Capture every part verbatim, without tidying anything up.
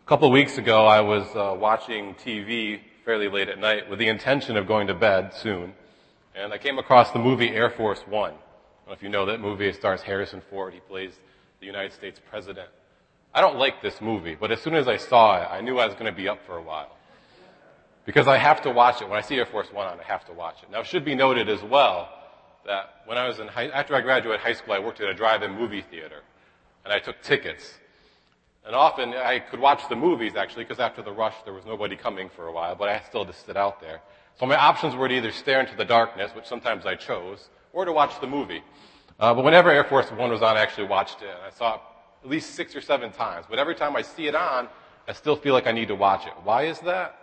A couple of weeks ago, I was uh, watching T V fairly late at night with the intention of going to bed soon, and I came across the movie Air Force One. I don't know if you know that movie. It stars Harrison Ford. He plays the United States president. I don't like this movie, but as soon as I saw it, I knew I was going to be up for a while. Because I have to watch it. When I see Air Force One on, I have to watch it. Now, it should be noted as well that when I was in high, after I graduated high school, I worked at a drive-in movie theater, and I took tickets. And often I could watch the movies, actually, because after the rush, there was nobody coming for a while, but I still had to sit out there. So my options were to either stare into the darkness, which sometimes I chose, or to watch the movie. Uh, but whenever Air Force One was on, I actually watched it, and I saw it at least six or seven times. But every time I see it on, I still feel like I need to watch it. Why is that?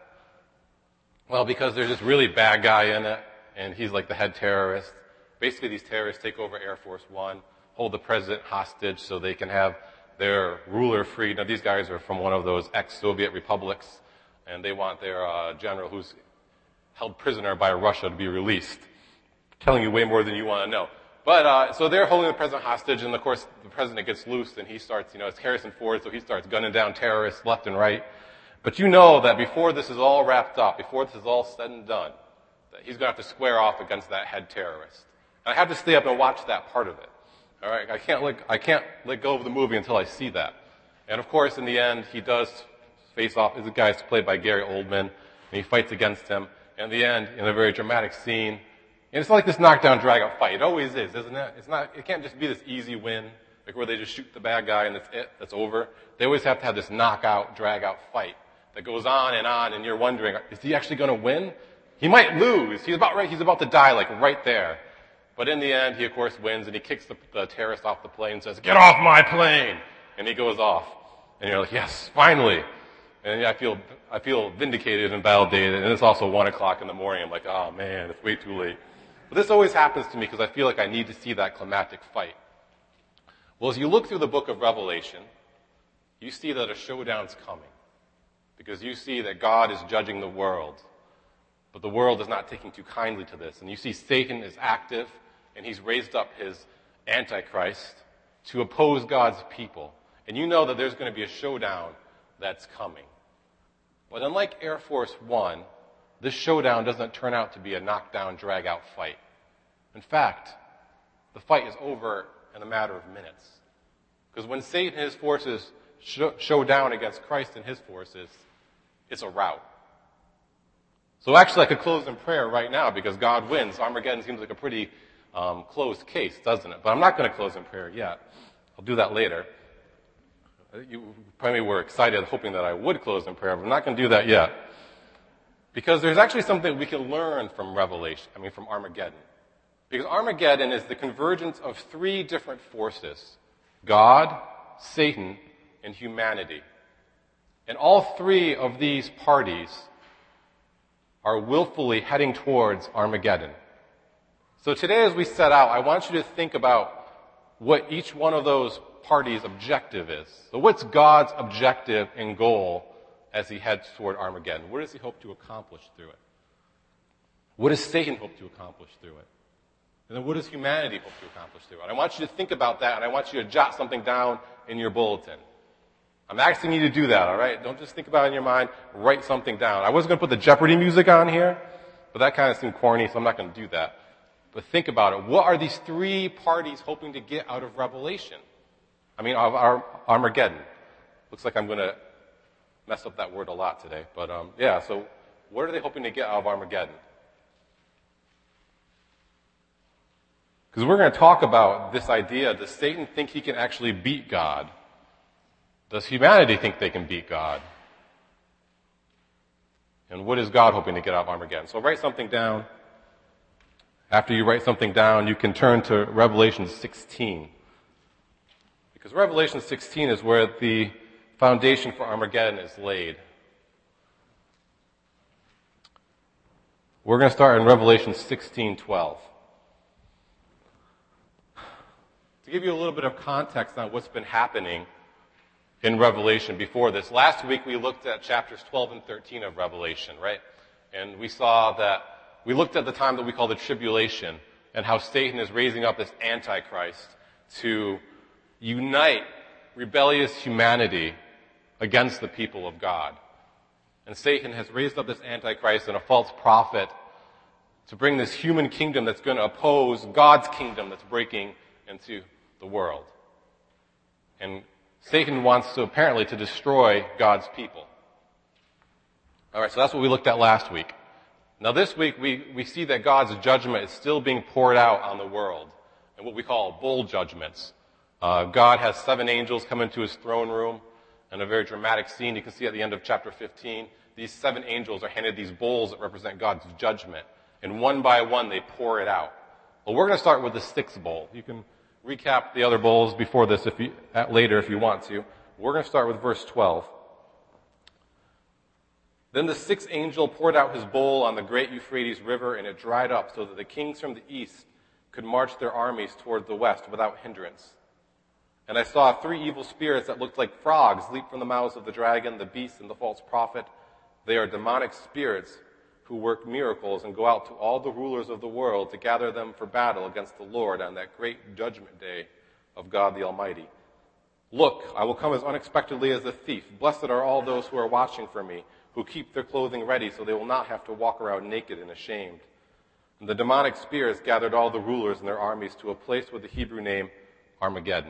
Well, because there's this really bad guy in it, and he's like the head terrorist. Basically, these terrorists take over Air Force One, hold the president hostage so they can have their ruler freed. Now, these guys are from one of those ex-Soviet republics, and they want their uh, general who's held prisoner by Russia to be released. Telling you way more than you want to know. But, uh, so they're holding the president hostage, and of course, the president gets loose, and he starts, you know, it's Harrison Ford, so he starts gunning down terrorists left and right. But you know that before this is all wrapped up, before this is all said and done, that he's going to have to square off against that head terrorist. And I have to stay up and watch that part of it. All right, I can't let, I can't let go of the movie until I see that. And of course, in the end, he does face off. The guy's played by Gary Oldman, and he fights against him. And in the end, in a very dramatic scene, and it's not like this knockdown, drag-out fight. It always is, isn't it? It's not. It can't just be this easy win, like where they just shoot the bad guy and that's it. That's over. They always have to have this knockout, drag-out fight that goes on and on, and you're wondering, is he actually going to win? He might lose. He's about right. He's about to die, like right there. But in the end, he of course wins, and he kicks the, the terrorist off the plane and says, "Get off my plane!" And he goes off. And you're like, yes, finally. And I feel, I feel vindicated and validated, and it's also one o'clock in the morning. I'm like, oh man, it's way too late. But this always happens to me because I feel like I need to see that climactic fight. Well, as you look through the book of Revelation, you see that a showdown's coming. Because you see that God is judging the world. But the world is not taking too kindly to this. And you see Satan is active, and he's raised up his Antichrist to oppose God's people. And you know that there's going to be a showdown that's coming. But unlike Air Force One, this showdown doesn't turn out to be a knockdown, drag-out fight. In fact, the fight is over in a matter of minutes. Because when Satan and his forces show, show down against Christ and his forces, it's a rout. So actually I could close in prayer right now because God wins. Armageddon seems like a pretty um, closed case, doesn't it? But I'm not going to close in prayer yet. I'll do that later. You probably were excited hoping that I would close in prayer, but I'm not going to do that yet. Because there's actually something we can learn from Revelation, I mean from Armageddon. Because Armageddon is the convergence of three different forces. God, Satan, and humanity. And all three of these parties are willfully heading towards Armageddon. So today as we set out, I want you to think about what each one of those parties' objective is. So what's God's objective and goal as he heads toward Armageddon? What does he hope to accomplish through it? What does Satan hope to accomplish through it? And then what does humanity hope to accomplish through it? I want you to think about that, and I want you to jot something down in your bulletin. I'm asking you to do that, all right? Don't just think about it in your mind. Write something down. I wasn't going to put the Jeopardy music on here, but that kind of seemed corny, so I'm not going to do that. But think about it. What are these three parties hoping to get out of Revelation? I mean, of our Armageddon. Looks like I'm going to mess up that word a lot today. But, um, yeah, so what are they hoping to get out of Armageddon? Because we're going to talk about this idea. Does Satan think he can actually beat God? Does humanity think they can beat God? And what is God hoping to get out of Armageddon? So write something down. After you write something down, you can turn to Revelation sixteen. Because Revelation sixteen is where the foundation for Armageddon is laid. We're going to start in Revelation sixteen twelve. To give you a little bit of context on what's been happening in Revelation before this. Last week we looked at chapters twelve and thirteen of Revelation, right? And we saw that, we looked at the time that we call the tribulation and how Satan is raising up this Antichrist to unite rebellious humanity against the people of God. And Satan has raised up this Antichrist and a false prophet to bring this human kingdom that's going to oppose God's kingdom that's breaking into the world. And Satan wants to apparently to destroy God's people. All right, so that's what we looked at last week. Now this week we, we see that God's judgment is still being poured out on the world in what we call bowl judgments. Uh, God has seven angels come into his throne room in a very dramatic scene. You can see at the end of chapter fifteen, these seven angels are handed these bowls that represent God's judgment. And one by one they pour it out. Well, we're going to start with the sixth bowl. You can recap the other bowls before this if you, at later if you want to. We're going to start with verse twelve. Then the sixth angel poured out his bowl on the great Euphrates River, and it dried up so that the kings from the east could march their armies toward the west without hindrance. And I saw three evil spirits that looked like frogs leap from the mouths of the dragon, the beast, and the false prophet. They are demonic spirits who work miracles and go out to all the rulers of the world to gather them for battle against the Lord on that great judgment day of God the Almighty. Look, I will come as unexpectedly as a thief. Blessed are all those who are watching for me, who keep their clothing ready so they will not have to walk around naked and ashamed. And the demonic spirits gathered all the rulers and their armies to a place with the Hebrew name Armageddon.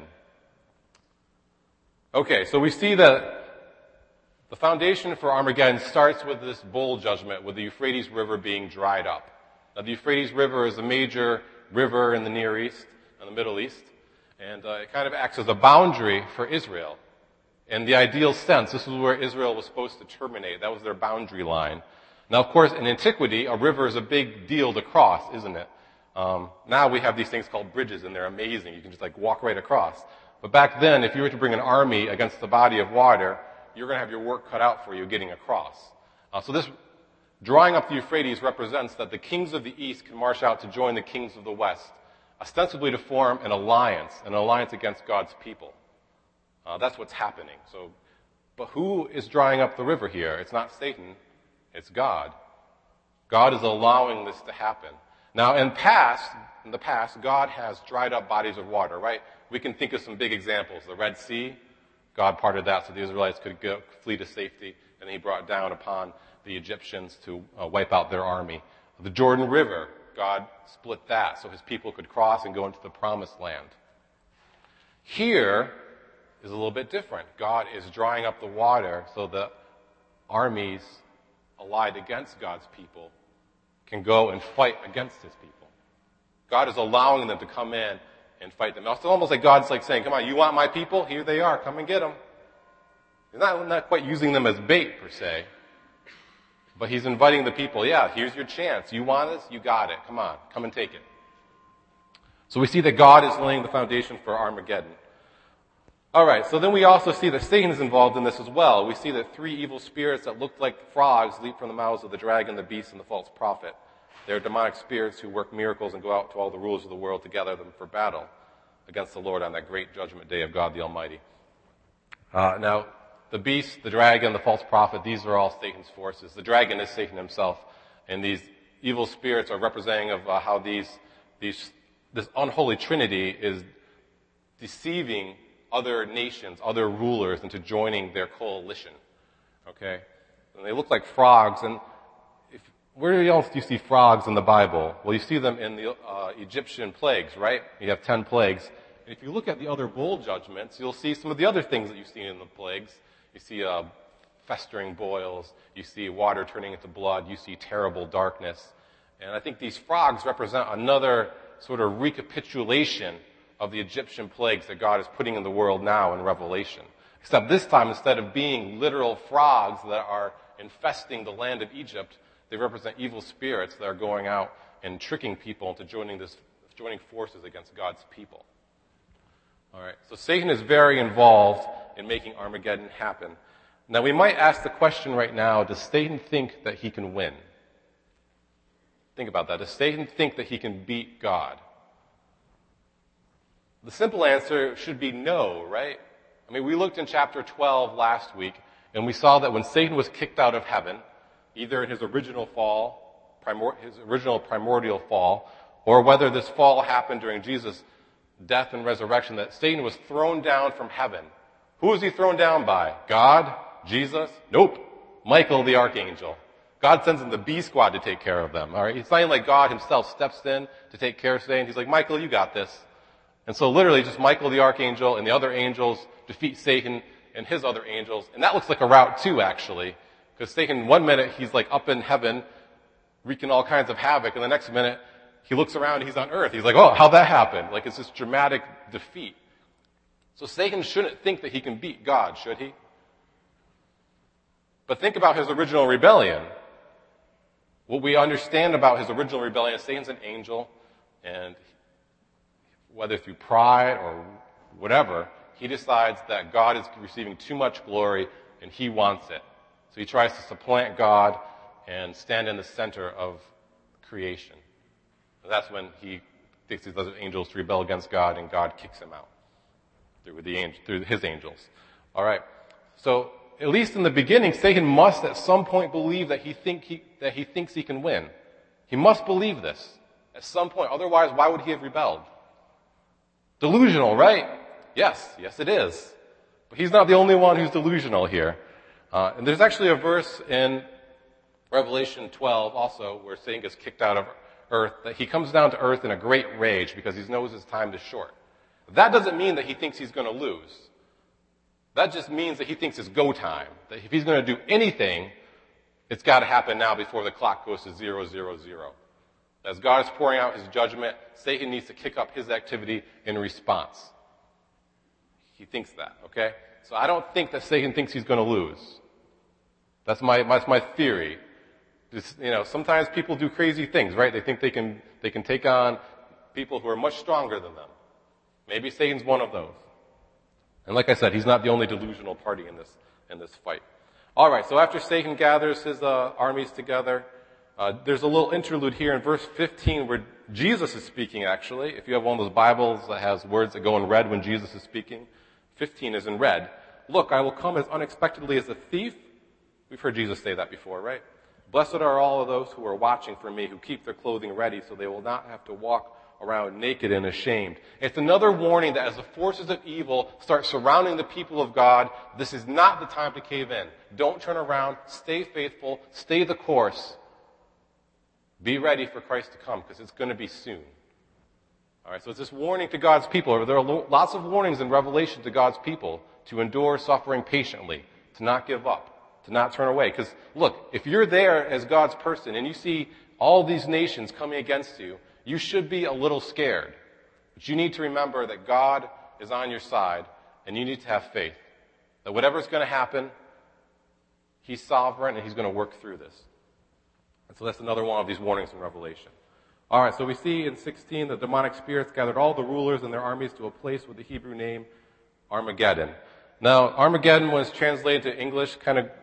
Okay, so we see that the foundation for Armageddon starts with this bowl judgment, with the Euphrates River being dried up. Now, the Euphrates River is a major river in the Near East, in the Middle East, and uh, it kind of acts as a boundary for Israel. In the ideal sense, this is where Israel was supposed to terminate. That was their boundary line. Now, of course, in antiquity, a river is a big deal to cross, isn't it? Um, now we have these things called bridges, and they're amazing. You can just like walk right across. But back then, if you were to bring an army against the body of water, you're going to have your work cut out for you getting across. Uh, so this drawing up the Euphrates represents that the kings of the east can march out to join the kings of the west, ostensibly to form an alliance, an alliance against God's people. Uh, that's what's happening. So, but who is drying up the river here? It's not Satan. It's God. God is allowing this to happen. Now, in past, in the past, God has dried up bodies of water, right? We can think of some big examples. The Red Sea, God parted that so the Israelites could go, flee to safety, and he brought down upon the Egyptians to uh, wipe out their army. The Jordan River, God split that so his people could cross and go into the promised land. Here is a little bit different. God is drying up the water so the armies allied against God's people can go and fight against his people. God is allowing them to come in and fight them. It's almost like God's like saying, come on, you want my people? Here they are. Come and get them. He's not, not quite using them as bait, per se. But he's inviting the people, yeah, here's your chance. You want this? You got it. Come on. Come and take it. So we see that God is laying the foundation for Armageddon. All right, so then we also see that Satan is involved in this as well. We see that three evil spirits that looked like frogs leap from the mouths of the dragon, the beast, and the false prophet. They're demonic spirits who work miracles and go out to all the rulers of the world to gather them for battle against the Lord on that great judgment day of God the Almighty. Uh, now, the beast, the dragon, the false prophet, these are all Satan's forces. The dragon is Satan himself, and these evil spirits are representing of uh, how these, these, this unholy trinity is deceiving other nations, other rulers into joining their coalition. Okay? And they look like frogs, and if, where else do you see frogs in the Bible? Well, you see them in the uh, Egyptian plagues, right? You have ten plagues. And if you look at the other bowl judgments, you'll see some of the other things that you've seen in the plagues. You see uh, festering boils. You see water turning into blood. You see terrible darkness. And I think these frogs represent another sort of recapitulation of the Egyptian plagues that God is putting in the world now in Revelation. Except this time, instead of being literal frogs that are infesting the land of Egypt, they represent evil spirits that are going out and tricking people into joining this, joining forces against God's people. All right. So Satan is very involved in making Armageddon happen. Now we might ask the question right now, does Satan think that he can win? Think about that. Does Satan think that he can beat God? The simple answer should be no, right? I mean, we looked in chapter twelve last week, and we saw that when Satan was kicked out of heaven, either in his original fall, primor- his original primordial fall, or whether this fall happened during Jesus' death and resurrection, that Satan was thrown down from heaven. Who is he thrown down by? God? Jesus? Nope. Michael the archangel. God sends in the B squad to take care of them. All right. It's not even like God himself steps in to take care of Satan. He's like, Michael, you got this. And so literally just Michael the archangel and the other angels defeat Satan and his other angels. And that looks like a route too, actually. Because Satan, one minute, he's like up in heaven, wreaking all kinds of havoc. And the next minute, he looks around and he's on earth. He's like, oh, how'd that happen? Like it's this dramatic defeat. So Satan shouldn't think that he can beat God, should he? But think about his original rebellion. What we understand about his original rebellion is Satan's an angel, and whether through pride or whatever, he decides that God is receiving too much glory and he wants it. So he tries to supplant God and stand in the center of creation. And that's when he takes these other angels to rebel against God and God kicks him out through, the angel, through his angels. All right. So at least in the beginning, Satan must at some point believe that he, think he, that he thinks he can win. He must believe this at some point. Otherwise, why would he have rebelled? Delusional, right? Yes, yes it is. But he's not the only one who's delusional here. Uh, and there's actually a verse in Revelation twelve also where Satan gets kicked out of earth, that he comes down to earth in a great rage because he knows his time is short. That doesn't mean that he thinks he's going to lose. That just means that he thinks it's go time. That if he's going to do anything, it's got to happen now before the clock goes to zero, zero, zero. As God is pouring out his judgment, Satan needs to kick up his activity in response. He thinks that, okay? So I don't think that Satan thinks he's going to lose. That's my, that's my theory. Just, you know, sometimes people do crazy things, right? They think they can, they can take on people who are much stronger than them. Maybe Satan's one of those. And like I said, he's not the only delusional party in this, in this fight. All right, so after Satan gathers his uh, armies together, uh, there's a little interlude here in verse fifteen where Jesus is speaking, actually. If you have one of those Bibles that has words that go in red when Jesus is speaking, fifteen is in red. Look, I will come as unexpectedly as a thief. We've heard Jesus say that before, right? Blessed are all of those who are watching for me, who keep their clothing ready so they will not have to walk around naked and ashamed. It's another warning that as the forces of evil start surrounding the people of God, this is not the time to cave in. Don't turn around. Stay faithful. Stay the course. Be ready for Christ to come because it's going to be soon. All right, so it's this warning to God's people. There are lots of warnings in Revelation to God's people to endure suffering patiently, to not give up, to not turn away. Because look, if you're there as God's person and you see all these nations coming against you, you should be a little scared. But you need to remember that God is on your side and you need to have faith. That whatever's going to happen, he's sovereign and he's going to work through this. And so that's another one of these warnings in Revelation. All right, so we see in sixteen the demonic spirits gathered all the rulers and their armies to a place with the Hebrew name Armageddon. Now, Armageddon was translated to English, kind of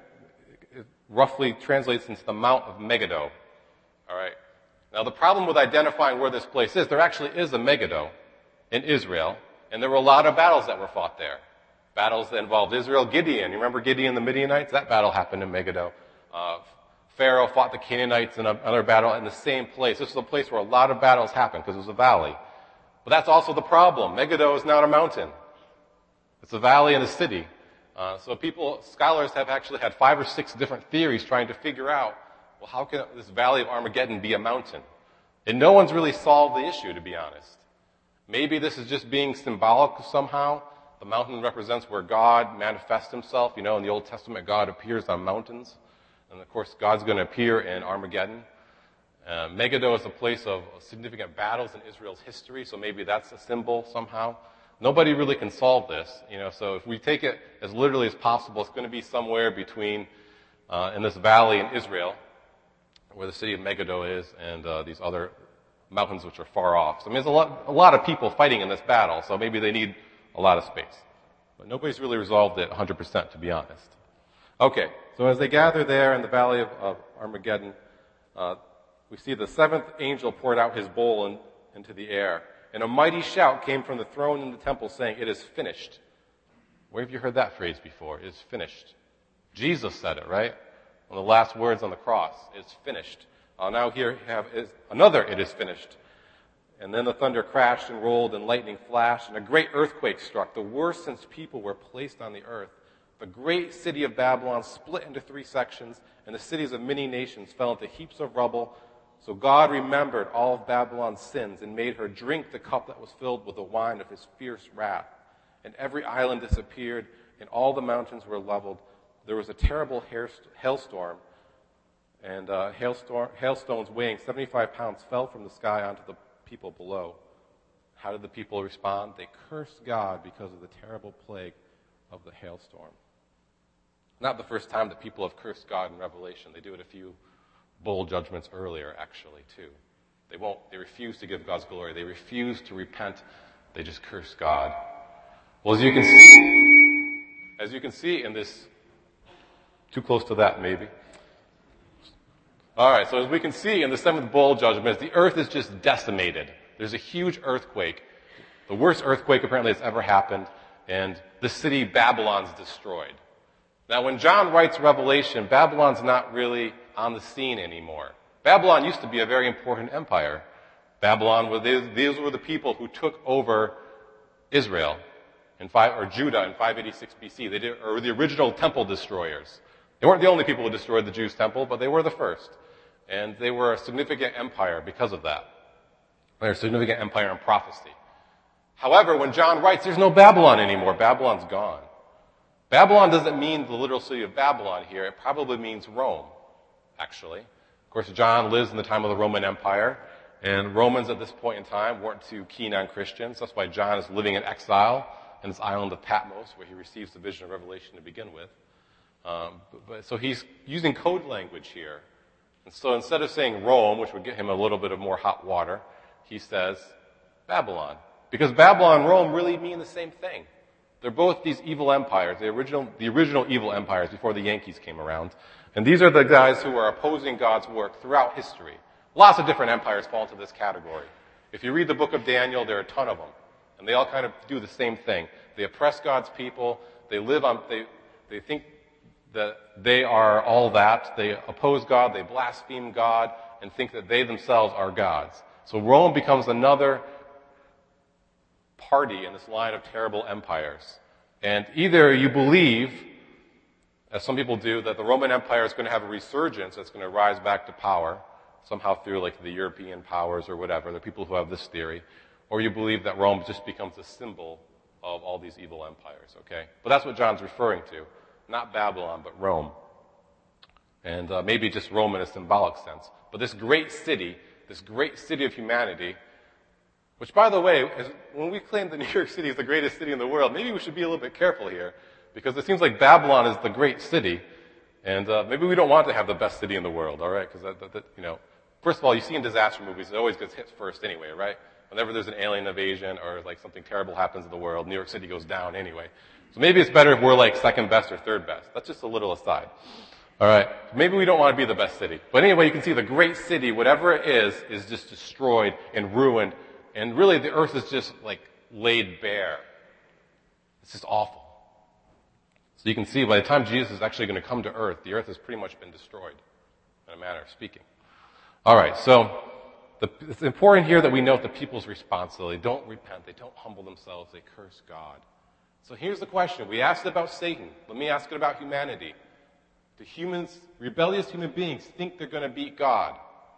roughly translates into the Mount of Megiddo. All right. Now, the problem with identifying where this place is, there actually is a Megiddo in Israel, and there were a lot of battles that were fought there. Battles that involved Israel. Gideon, you remember Gideon the Midianites? That battle happened in Megiddo. Uh, Pharaoh fought the Canaanites in another battle in the same place. This is a place where a lot of battles happened because it was a valley. But that's also the problem. Megiddo is not a mountain. It's a valley and a city. Uh, so people, scholars have actually had five or six different theories trying to figure out, well, how can this valley of Armageddon be a mountain? And no one's really solved the issue, to be honest. Maybe this is just being symbolic somehow. The mountain represents where God manifests himself. You know, in the Old Testament, God appears on mountains. And of course, God's going to appear in Armageddon. Uh, Megiddo is a place of significant battles in Israel's history, so maybe that's a symbol somehow. Nobody really can solve this, you know, so if we take it as literally as possible, it's going to be somewhere between, uh, in this valley in Israel, where the city of Megiddo is, and uh, these other mountains which are far off. So I mean, there's a lot, a lot of people fighting in this battle, so maybe they need a lot of space. But nobody's really resolved it one hundred percent, to be honest. Okay, so as they gather there in the valley of, of Armageddon, uh, we see the seventh angel poured out his bowl in, into the air, and a mighty shout came from the throne in the temple saying, "It is finished." Where have you heard that phrase before? It is finished. Jesus said it, right? One of the last words on the cross. It's finished. Uh, now here we have is another "it is finished." And then the thunder crashed and rolled and lightning flashed and a great earthquake struck, the worst since people were placed on the earth. The great city of Babylon split into three sections, and the cities of many nations fell into heaps of rubble. So God remembered all of Babylon's sins and made her drink the cup that was filled with the wine of his fierce wrath. And every island disappeared, and all the mountains were leveled. There was a terrible hailstorm, and uh, hailstorm, hailstones weighing seventy-five pounds fell from the sky onto the people below. How did the people respond? They cursed God because of the terrible plague of the hailstorm. Not the first time that people have cursed God in Revelation. They do it a few bowl judgments earlier, actually, too. They won't, they refuse to give God's glory. They refuse to repent. They just curse God. Well, as you can see, as you can see in this, too close to that, maybe. All right, so as we can see in the seventh bowl judgment, the earth is just decimated. There's a huge earthquake, the worst earthquake apparently that's ever happened, and the city Babylon's destroyed. Now, when John writes Revelation, Babylon's not really on the scene anymore. Babylon used to be a very important empire. Babylon, were these, these were the people who took over Israel in five, or Judah in five eighty-six B C. They did, or the original temple destroyers. They weren't the only people who destroyed the Jews' temple, but they were the first. And they were a significant empire because of that. They're a significant empire in prophecy. However, when John writes, there's no Babylon anymore. Babylon's gone. Babylon doesn't mean the literal city of Babylon here. It probably means Rome, actually. Of course, John lives in the time of the Roman Empire, and Romans at this point in time weren't too keen on Christians. That's why John is living in exile in this island of Patmos, where he receives the vision of Revelation to begin with. Um, but, but, so he's using code language here. And so instead of saying Rome, which would get him a little bit of more hot water, he says Babylon. Because Babylon and Rome really mean the same thing. They're both these evil empires, the original, the original evil empires before the Yankees came around. And these are the guys who are opposing God's work throughout history. Lots of different empires fall into this category. If you read the book of Daniel, there are a ton of them. And they all kind of do the same thing. They oppress God's people. They live on, they, they think that they are all that. They oppose God. They blaspheme God and think that they themselves are gods. So Rome becomes another party in this line of terrible empires. And either you believe, as some people do, that the Roman Empire is going to have a resurgence that's going to rise back to power, somehow through like the European powers or whatever. There are people who have this theory. Or you believe that Rome just becomes a symbol of all these evil empires, okay? But that's what John's referring to. Not Babylon, but Rome. And uh, maybe just Rome in a symbolic sense. But this great city, this great city of humanity, which, by the way, is, when we claim that New York City is the greatest city in the world, maybe we should be a little bit careful here, because it seems like Babylon is the great city, and uh, maybe we don't want to have the best city in the world, all right? Because that, that, that, you know, first of all, you see in disaster movies, it always gets hit first anyway, right? Whenever there's an alien invasion or like something terrible happens in the world, New York City goes down anyway. So maybe it's better if we're like second best or third best. That's just a little aside. All right. Maybe we don't want to be the best city. But anyway, you can see the great city, whatever it is, is just destroyed and ruined. And really the earth is just like laid bare. It's just awful. So you can see by the time Jesus is actually going to come to earth, the earth has pretty much been destroyed, in a manner of speaking. All right. So the, it's important here that we note the people's responsibility. They don't repent. They don't humble themselves. They curse God. So here's the question. We asked about Satan. Let me ask it about humanity. Do humans, rebellious human beings, think they're going to beat God?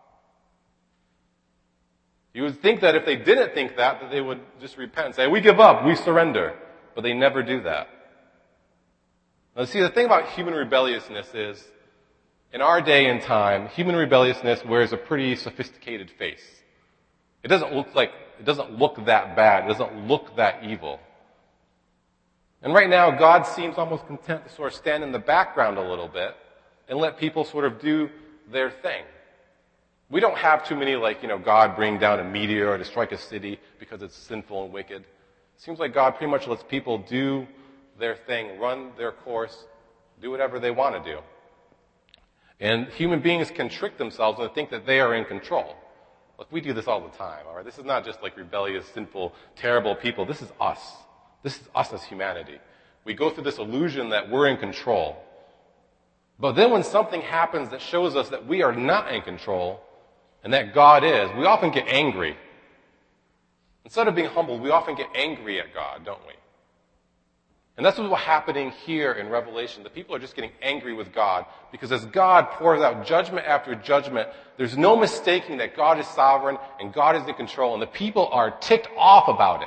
You would think that if they didn't think that, that they would just repent and say, we give up, we surrender. But they never do that. Now see, the thing about human rebelliousness is, in our day and time, human rebelliousness wears a pretty sophisticated face. It doesn't look like, it doesn't look that bad. It doesn't look that evil. And right now, God seems almost content to sort of stand in the background a little bit and let people sort of do their thing. We don't have too many, like, you know, God bring down a meteor to strike a city because it's sinful and wicked. It seems like God pretty much lets people do their thing, run their course, do whatever they want to do. And human beings can trick themselves and think that they are in control. Look, we do this all the time, all right? This is not just like rebellious, sinful, terrible people. This is us. This is us as humanity. We go through this illusion that we're in control. But then when something happens that shows us that we are not in control and that God is, we often get angry. Instead of being humbled, we often get angry at God, don't we? And that's what's happening here in Revelation. The people are just getting angry with God because as God pours out judgment after judgment, there's no mistaking that God is sovereign and God is in control, and the people are ticked off about it.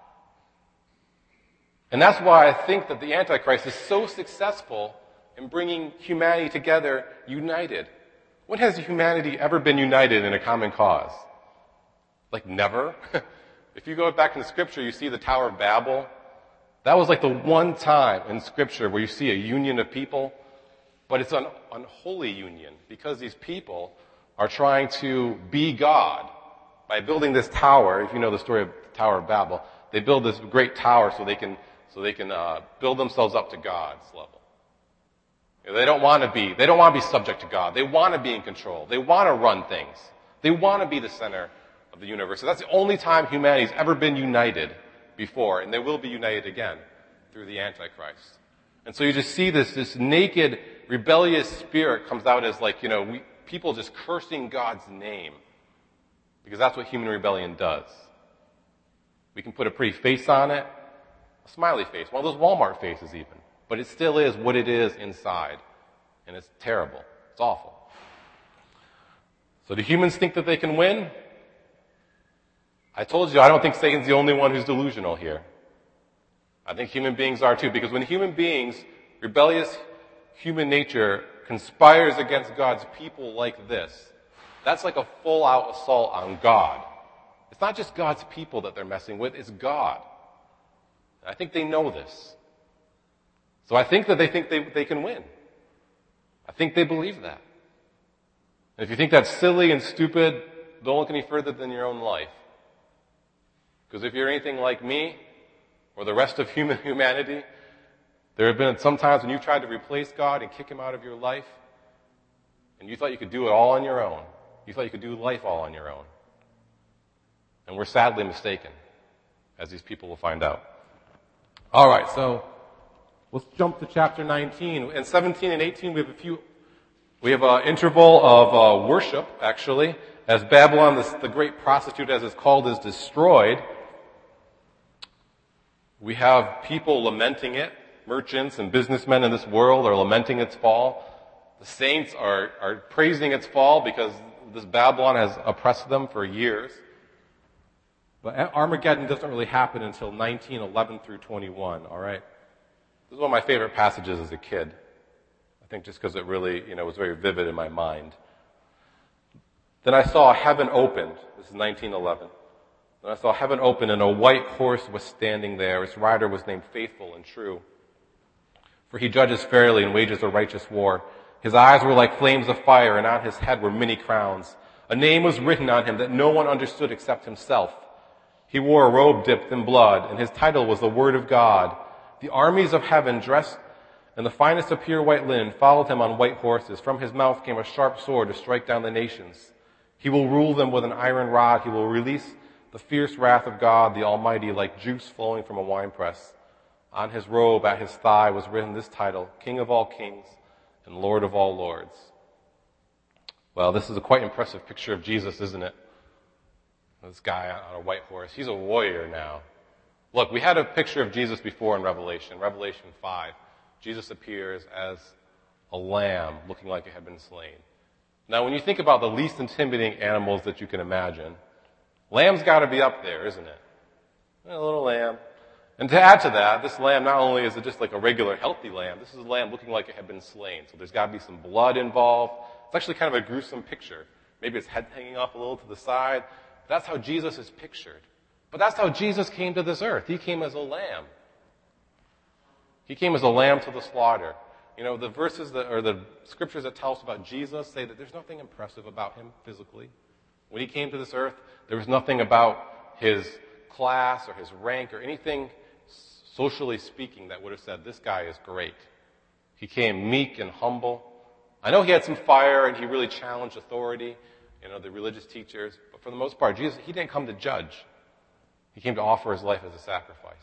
And that's why I think that the Antichrist is so successful in bringing humanity together united. When has humanity ever been united in a common cause? Like never? If you go back in the Scripture, you see the Tower of Babel. That was like the one time in Scripture where you see a union of people, but it's an unholy union because these people are trying to be God by building this tower. If you know the story of the Tower of Babel, they build this great tower so they can so they can uh, build themselves up to God's level. You know, they don't want to be they don't want to be subject to God. They want to be in control. They want to run things. They want to be the center of the universe. So that's the only time humanity's ever been united before, and they will be united again through the Antichrist. And so you just see this, this naked, rebellious spirit comes out as like, you know, we, people just cursing God's name. Because that's what human rebellion does. We can put a pretty face on it, a smiley face, one of those Walmart faces even. But it still is what it is inside. And it's terrible. It's awful. So do humans think that they can win? I told you, I don't think Satan's the only one who's delusional here. I think human beings are too, because when human beings, rebellious human nature, conspires against God's people like this, that's like a full-out assault on God. It's not just God's people that they're messing with, it's God. I think they know this. So I think that they think they, they can win. I think they believe that. And if you think that's silly and stupid, don't look any further than your own life. Because if you're anything like me, or the rest of human humanity, there have been some times when you've tried to replace God and kick him out of your life, and you thought you could do it all on your own. You thought you could do life all on your own. And we're sadly mistaken, as these people will find out. All right, so let's jump to chapter nineteen. In seventeen and eighteen, we have a few, we have an interval of uh, worship, actually, as Babylon, this, the great prostitute, as it's called, is destroyed. We have people lamenting it. Merchants and businessmen in this world are lamenting its fall. The saints are, are praising its fall because this Babylon has oppressed them for years. But Armageddon doesn't really happen until nineteen eleven through twenty-one, all right? This is one of my favorite passages as a kid. I think just because it really, you know, was very vivid in my mind. Then I saw heaven opened. This is nineteen eleven. Then I saw heaven open, and a white horse was standing there. Its rider was named Faithful and True. For he judges fairly and wages a righteous war. His eyes were like flames of fire, and on his head were many crowns. A name was written on him that no one understood except himself. He wore a robe dipped in blood, and his title was the Word of God. The armies of heaven, dressed in the finest of pure white linen, followed him on white horses. From his mouth came a sharp sword to strike down the nations. He will rule them with an iron rod. He will release the fierce wrath of God, the Almighty, like juice flowing from a winepress. On his robe, at his thigh, was written this title, King of all kings and Lord of all lords. Well, this is a quite impressive picture of Jesus, isn't it? This guy on a white horse. He's a warrior now. Look, we had a picture of Jesus before in Revelation, Revelation five. Jesus appears as a lamb looking like it had been slain. Now, when you think about the least intimidating animals that you can imagine, lamb's got to be up there, isn't it? A little lamb. And to add to that, this lamb, not only is it just like a regular healthy lamb, this is a lamb looking like it had been slain. So there's got to be some blood involved. It's actually kind of a gruesome picture. Maybe its head hanging off a little to the side. That's how Jesus is pictured. But that's how Jesus came to this earth. He came as a lamb. He came as a lamb to the slaughter. You know, the verses that, or the scriptures that tell us about Jesus say that there's nothing impressive about him physically. When he came to this earth, there was nothing about his class or his rank or anything socially speaking that would have said, this guy is great. He came meek and humble. I know he had some fire and he really challenged authority, you know, the religious teachers. But for the most part, Jesus, he didn't come to judge. He came to offer his life as a sacrifice.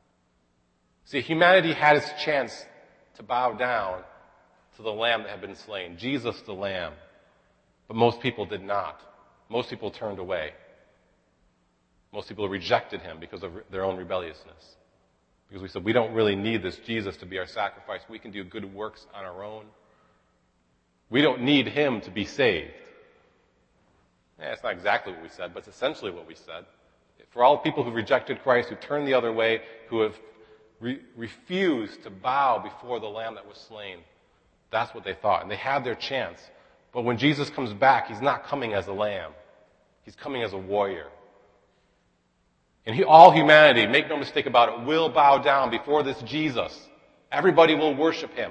See, humanity had its chance to bow down to the lamb that had been slain, Jesus the lamb. But most people did not. Most people turned away. Most people rejected him because of their own rebelliousness. Because we said, we don't really need this Jesus to be our sacrifice. We can do good works on our own. We don't need him to be saved. Yeah, it's not exactly what we said, but it's essentially what we said. For all people who rejected Christ, who turned the other way, who have re- refused to bow before the Lamb that was slain, that's what they thought. And they had their chance. But when Jesus comes back, he's not coming as a lamb. He's coming as a warrior. And he, all humanity, make no mistake about it, will bow down before this Jesus. Everybody will worship him.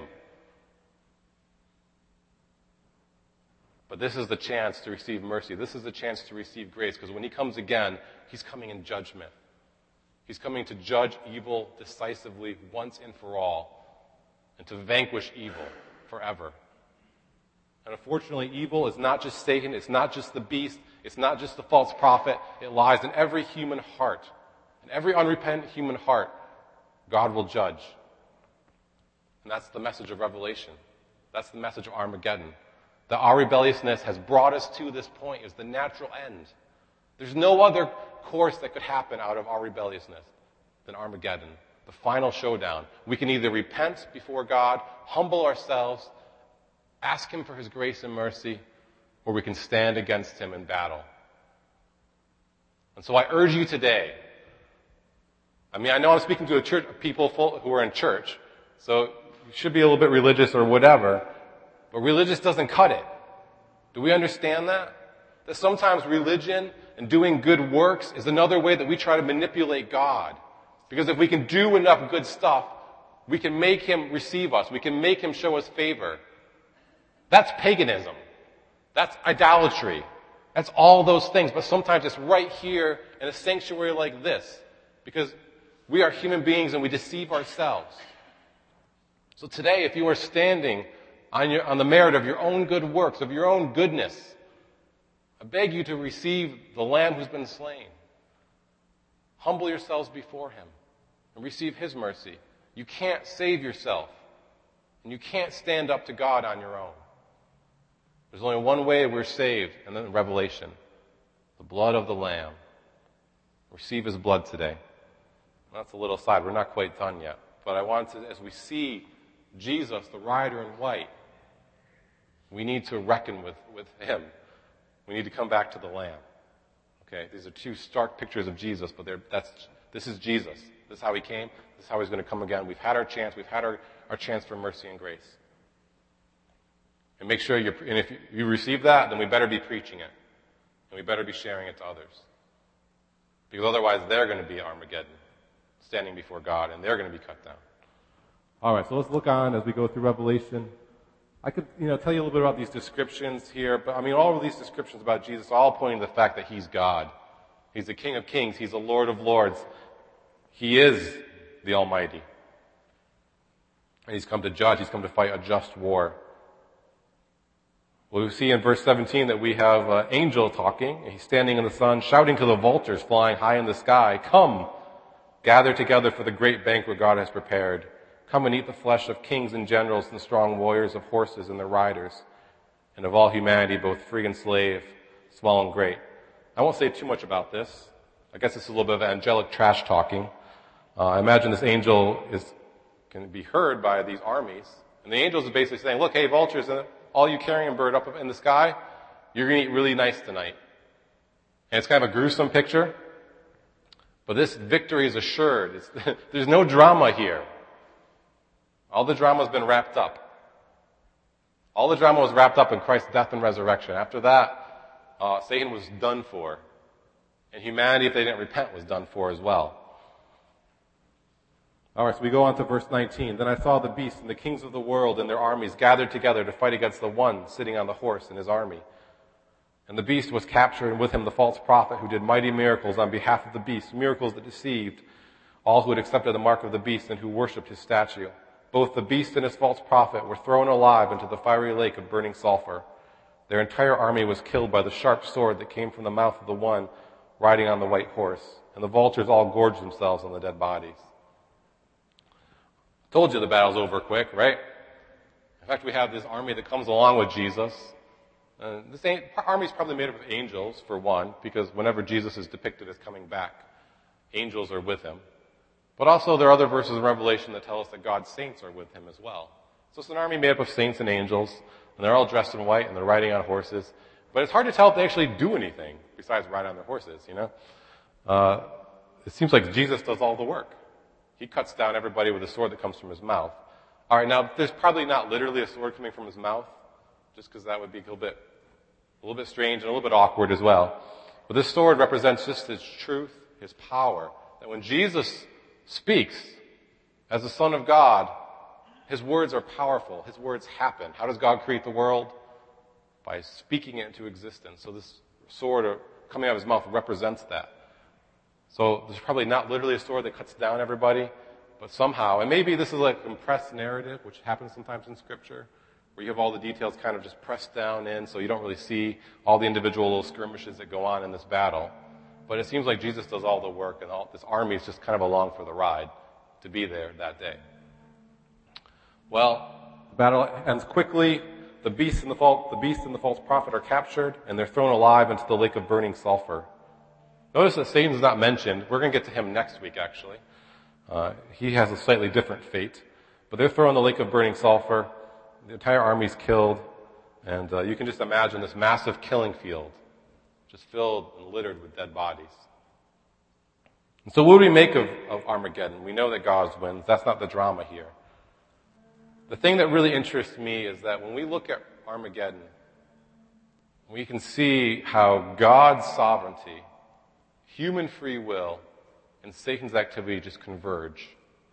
But this is the chance to receive mercy. This is the chance to receive grace. Because when he comes again, he's coming in judgment. He's coming to judge evil decisively once and for all. And to vanquish evil forever. And unfortunately, evil is not just Satan. It's not just the beast. It's not just the false prophet. It lies in every human heart. In every unrepentant human heart, God will judge. And that's the message of Revelation. That's the message of Armageddon. That our rebelliousness has brought us to this point is the natural end. There's no other course that could happen out of our rebelliousness than Armageddon, the final showdown. We can either repent before God, humble ourselves, ask him for his grace and mercy, or we can stand against him in battle. And so I urge you today, I mean, I know I'm speaking to a church, people full, who are in church, so you should be a little bit religious or whatever, but religious doesn't cut it. Do we understand that? That sometimes religion and doing good works is another way that we try to manipulate God. Because if we can do enough good stuff, we can make him receive us. We can make him show us favor. That's paganism. That's idolatry. That's all those things. But sometimes it's right here in a sanctuary like this. Because we are human beings and we deceive ourselves. So today, if you are standing on, your, on the merit of your own good works, of your own goodness, I beg you to receive the Lamb who's been slain. Humble yourselves before him and receive his mercy. You can't save yourself. And you can't stand up to God on your own. There's only one way we're saved, and then Revelation. The blood of the Lamb. Receive his blood today. That's a little side. We're not quite done yet. But I want to, as we see Jesus, the rider in white, we need to reckon with, with him. We need to come back to the Lamb. Okay, these are two stark pictures of Jesus, but they're, that's, this is Jesus. This is how he came. This is how he's going to come again. We've had our chance. We've had our, our chance for mercy and grace. And make sure you're, and if you receive that, then we better be preaching it. And we better be sharing it to others. Because otherwise they're going to be Armageddon, standing before God, and they're going to be cut down. All right, so let's look on as we go through Revelation. I could, you know, tell you a little bit about these descriptions here, but I mean, all of these descriptions about Jesus are all pointing to the fact that he's God. He's the King of Kings. He's the Lord of Lords. He is the Almighty. And he's come to judge. He's come to fight a just war. Well, we see in verse seventeen that we have an angel talking. He's standing in the sun, shouting to the vultures flying high in the sky, "Come, gather together for the great banquet God has prepared. Come and eat the flesh of kings and generals and strong warriors, of horses and their riders, and of all humanity, both free and slave, small and great." I won't say too much about this. I guess this is a little bit of angelic trash talking. Uh, I imagine this angel is can be heard by these armies. And the angels are basically saying, look, hey, vultures, all you carrion bird up in the sky, you're going to eat really nice tonight. And it's kind of a gruesome picture. But this victory is assured. It's, there's no drama here. All the drama has been wrapped up. All the drama was wrapped up in Christ's death and resurrection. After that, uh, Satan was done for. And humanity, if they didn't repent, was done for as well. All right, so we go on to verse nineteen. Then I saw the beast and the kings of the world and their armies gathered together to fight against the one sitting on the horse and his army. And the beast was captured, and with him the false prophet who did mighty miracles on behalf of the beast, miracles that deceived all who had accepted the mark of the beast and who worshipped his statue. Both the beast and his false prophet were thrown alive into the fiery lake of burning sulfur. Their entire army was killed by the sharp sword that came from the mouth of the one riding on the white horse. And the vultures all gorged themselves on the dead bodies. Told you the battle's over quick, right? In fact, we have this army that comes along with Jesus. Uh, this an- army is probably made up of angels, for one, because whenever Jesus is depicted as coming back, angels are with him. But also there are other verses in Revelation that tell us that God's saints are with him as well. So it's an army made up of saints and angels, and they're all dressed in white, and they're riding on horses. But it's hard to tell if they actually do anything besides ride on their horses, you know? Uh, it seems like Jesus does all the work. He cuts down everybody with a sword that comes from his mouth. All right, now there's probably not literally a sword coming from his mouth, just because that would be a little bit, a little bit strange and a little bit awkward as well. But this sword represents just his truth, his power. That when Jesus speaks as the Son of God, his words are powerful. His words happen. How does God create the world? By speaking it into existence. So this sword coming out of his mouth represents that. So there's probably not literally a sword that cuts down everybody, but somehow, and maybe this is like a compressed narrative, which happens sometimes in Scripture, where you have all the details kind of just pressed down in so you don't really see all the individual little skirmishes that go on in this battle. But it seems like Jesus does all the work, and all, this army is just kind of along for the ride to be there that day. Well, the battle ends quickly. The beast and the false, the beast and the false prophet are captured, and they're thrown alive into the lake of burning sulfur. Notice that Satan's not mentioned. We're going to get to him next week, actually. Uh, he has a slightly different fate. But they're thrown in the lake of burning sulfur. The entire army's killed. And uh, you can just imagine this massive killing field, just filled and littered with dead bodies. And so what do we make of, of Armageddon? We know that God wins. That's not the drama here. The thing that really interests me is that when we look at Armageddon, we can see how God's sovereignty, human free will, and Satan's activity just converge.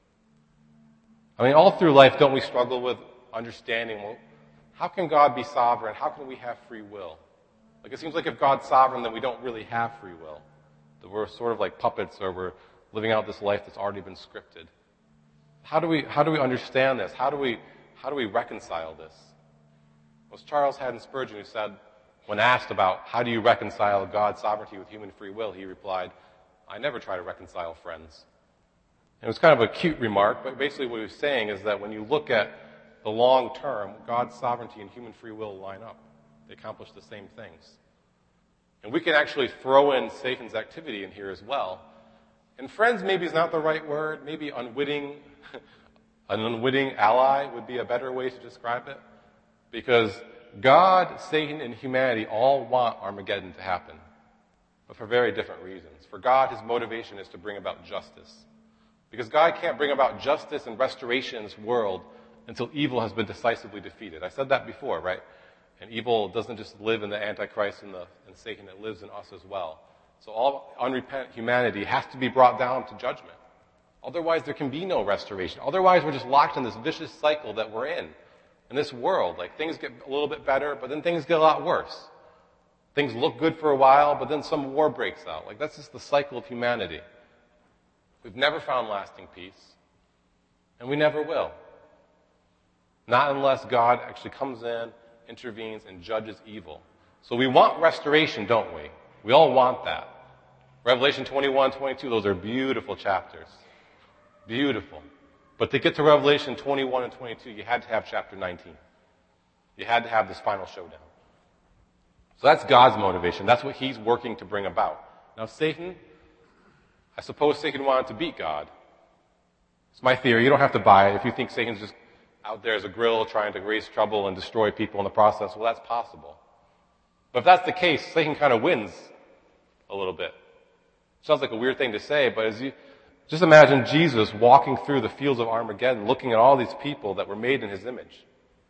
I mean, all through life, don't we struggle with understanding, well, how can God be sovereign? How can we have free will? Like, it seems like if God's sovereign, then we don't really have free will. That we're sort of like puppets, or we're living out this life that's already been scripted. How do we, how do we understand this? How do we, how do we reconcile this? It was Charles Haddon Spurgeon who said, when asked about how do you reconcile God's sovereignty with human free will, he replied, I never try to reconcile friends. And it was kind of a cute remark, but basically what he was saying is that when you look at the long term, God's sovereignty and human free will line up. They accomplish the same things. And we can actually throw in Satan's activity in here as well. And friends maybe is not the right word. Maybe unwitting, an unwitting ally would be a better way to describe it. Because God, Satan, and humanity all want Armageddon to happen, but for very different reasons. For God, his motivation is to bring about justice. Because God can't bring about justice and restoration in this world until evil has been decisively defeated. I said that before, right? And evil doesn't just live in the Antichrist and, the, and Satan, it lives in us as well. So all unrepentant humanity has to be brought down to judgment. Otherwise, there can be no restoration. Otherwise, we're just locked in this vicious cycle that we're in. In this world, like, things get a little bit better, but then things get a lot worse. Things look good for a while, but then some war breaks out. Like, that's just the cycle of humanity. We've never found lasting peace, and we never will. Not unless God actually comes in, intervenes, and judges evil. So we want restoration, don't we? We all want that. Revelation twenty-one, twenty-two, those are beautiful chapters. Beautiful. But to get to Revelation twenty-one and twenty-two, you had to have chapter nineteen. You had to have this final showdown. So that's God's motivation. That's what he's working to bring about. Now Satan, I suppose Satan wanted to beat God. It's my theory. You don't have to buy it. If you think Satan's just out there as a grill trying to raise trouble and destroy people in the process, well, that's possible. But if that's the case, Satan kind of wins a little bit. Sounds like a weird thing to say, but as you just imagine Jesus walking through the fields of Armageddon, looking at all these people that were made in his image.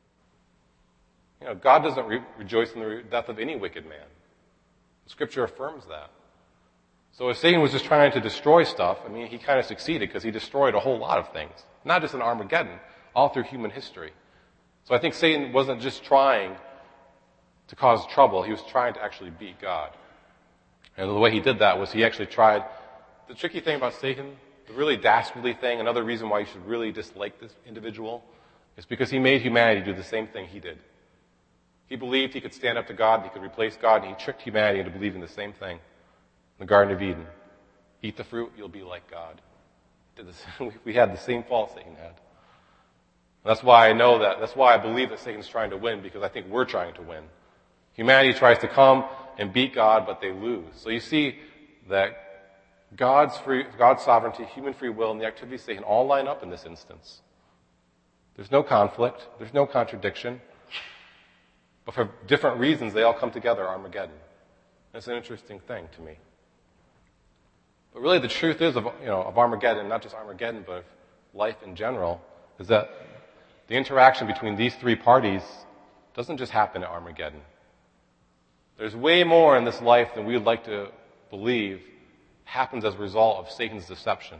You know, God doesn't re- rejoice in the death of any wicked man. Scripture affirms that. So if Satan was just trying to destroy stuff, I mean, he kind of succeeded because he destroyed a whole lot of things. Not just in Armageddon, all through human history. So I think Satan wasn't just trying to cause trouble, he was trying to actually beat God. And the way he did that was he actually tried. The tricky thing about Satan, the really dastardly thing, another reason why you should really dislike this individual, is because he made humanity do the same thing he did. He believed he could stand up to God, he could replace God, and he tricked humanity into believing the same thing. In the Garden of Eden. Eat the fruit, you'll be like God. We had the same fault Satan had. And that's why I know that, that's why I believe that Satan's trying to win, because I think we're trying to win. Humanity tries to come and beat God, but they lose. So you see that God's free, God's sovereignty, human free will, and the activities of Satan all line up in this instance. There's no conflict. There's no contradiction. But for different reasons, they all come together, Armageddon. It's an interesting thing to me. But really the truth is of, you know, of Armageddon, not just Armageddon, but of life in general, is that the interaction between these three parties doesn't just happen at Armageddon. There's way more in this life than we would like to believe happens as a result of Satan's deception.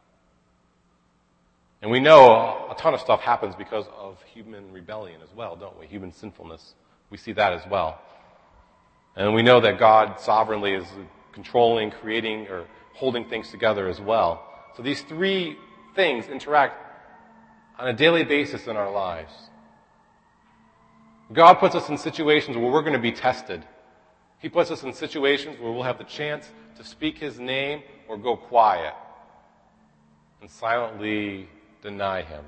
And we know a ton of stuff happens because of human rebellion as well, don't we? Human sinfulness. We see that as well. And we know that God sovereignly is controlling, creating, or holding things together as well. So these three things interact on a daily basis in our lives. God puts us in situations where we're going to be tested. He puts us in situations where we'll have the chance to speak His name or go quiet and silently deny Him.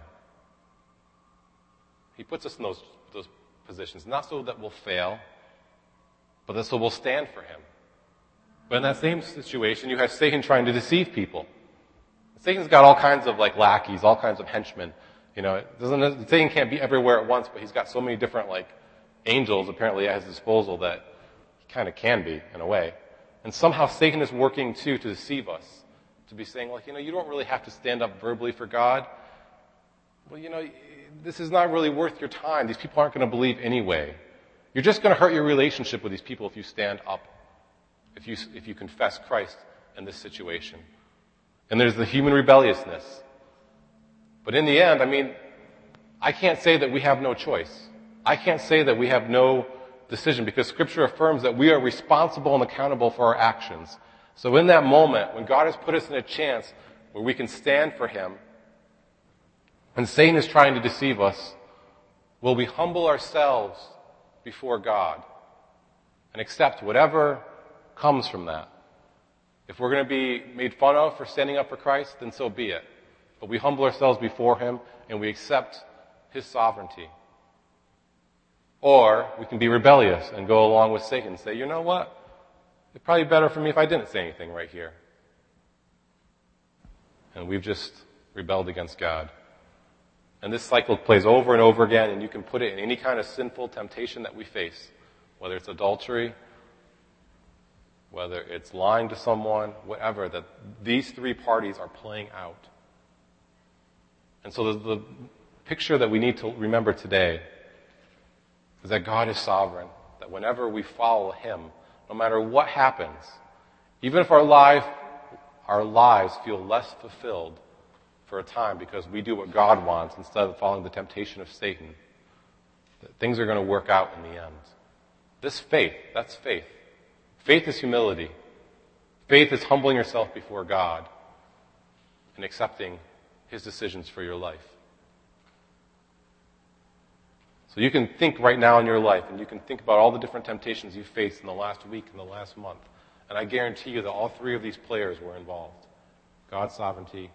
He puts us in those, those positions, not so that we'll fail, but that so we'll stand for Him. But in that same situation, you have Satan trying to deceive people. Satan's got all kinds of like lackeys, all kinds of henchmen. You know, it doesn't, Satan can't be everywhere at once, but he's got so many different like angels apparently at his disposal that he kind of can be in a way. And somehow Satan is working too to deceive us, to be saying like, you know, you don't really have to stand up verbally for God. Well, you know, this is not really worth your time. These people aren't going to believe anyway. You're just going to hurt your relationship with these people if you stand up, if you if you confess Christ in this situation. And there's the human rebelliousness. But in the end, I mean, I can't say that we have no choice. I can't say that we have no decision because Scripture affirms that we are responsible and accountable for our actions. So in that moment, when God has put us in a chance where we can stand for Him, and Satan is trying to deceive us, will we humble ourselves before God and accept whatever comes from that? If we're going to be made fun of for standing up for Christ, then so be it. But we humble ourselves before Him and we accept His sovereignty. Or we can be rebellious and go along with Satan and say, you know what? It's probably better for me if I didn't say anything right here. And we've just rebelled against God. And this cycle plays over and over again, and you can put it in any kind of sinful temptation that we face, whether it's adultery, whether it's lying to someone, whatever, that these three parties are playing out. And so the, the picture that we need to remember today is that God is sovereign, that whenever we follow Him, no matter what happens, even if our life, our lives feel less fulfilled for a time because we do what God wants instead of following the temptation of Satan, that things are going to work out in the end. This faith, that's faith. Faith is humility. Faith is humbling yourself before God and accepting His decisions for your life. So you can think right now in your life, and you can think about all the different temptations you faced in the last week and the last month. And I guarantee you that all three of these players were involved. God's sovereignty,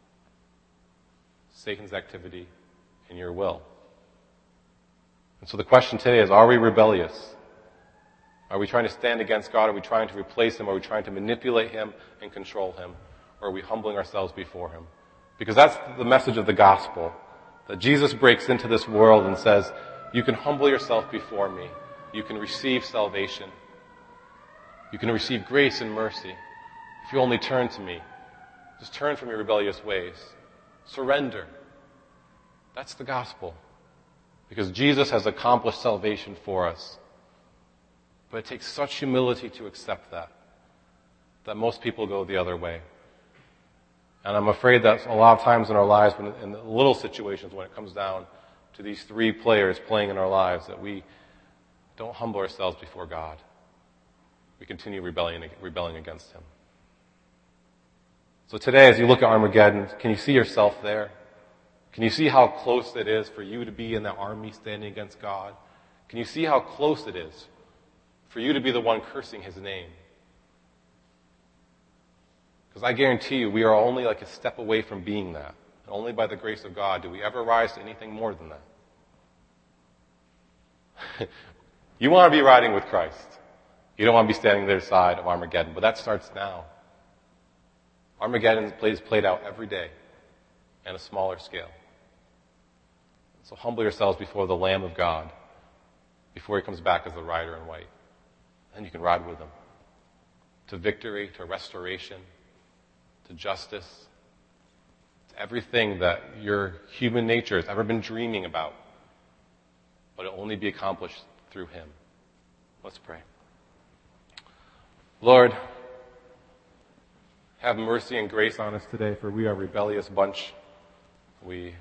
Satan's activity, and your will. And so the question today is, are we rebellious? Are we trying to stand against God? Are we trying to replace Him? Are we trying to manipulate Him and control Him? Or are we humbling ourselves before Him? Because that's the message of the gospel. That Jesus breaks into this world and says, you can humble yourself before me. You can receive salvation. You can receive grace and mercy if you only turn to me. Just turn from your rebellious ways. Surrender. That's the gospel. Because Jesus has accomplished salvation for us. But it takes such humility to accept that, that most people go the other way. And I'm afraid that a lot of times in our lives, when, in the little situations, when it comes down to these three players playing in our lives, that we don't humble ourselves before God. We continue rebelling, rebelling against Him. So today, as you look at Armageddon, can you see yourself there? Can you see how close it is for you to be in that army standing against God? Can you see how close it is for you to be the one cursing His name? Because I guarantee you, we are only like a step away from being that. And only by the grace of God do we ever rise to anything more than that. You want to be riding with Christ. You don't want to be standing there side of Armageddon, but that starts now. Armageddon is played out every day on a smaller scale. So humble yourselves before the Lamb of God, before he comes back as the rider in white. And you can ride with him to victory, to restoration, to justice, to everything that your human nature has ever been dreaming about. But it'll only be accomplished through him. Let's pray. Lord, have mercy and grace on us today, for we are a rebellious bunch. We,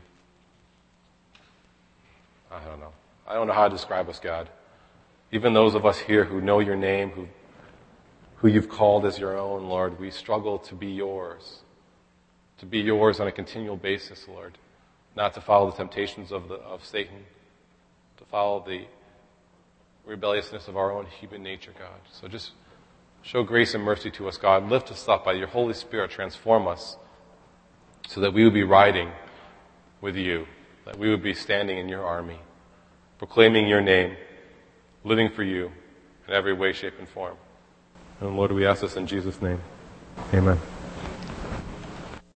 I don't know. I don't know how to describe us, God. Even those of us here who know your name, who, who you've called as your own, Lord, we struggle to be yours. To be yours on a continual basis, Lord. Not to follow the temptations of, the, of Satan. To follow the rebelliousness of our own human nature, God. So just show grace and mercy to us, God. Lift us up by your Holy Spirit. Transform us so that we would be riding with you. That we would be standing in your army, proclaiming your name, living for you in every way, shape, and form. And Lord, we ask this in Jesus' name. Amen.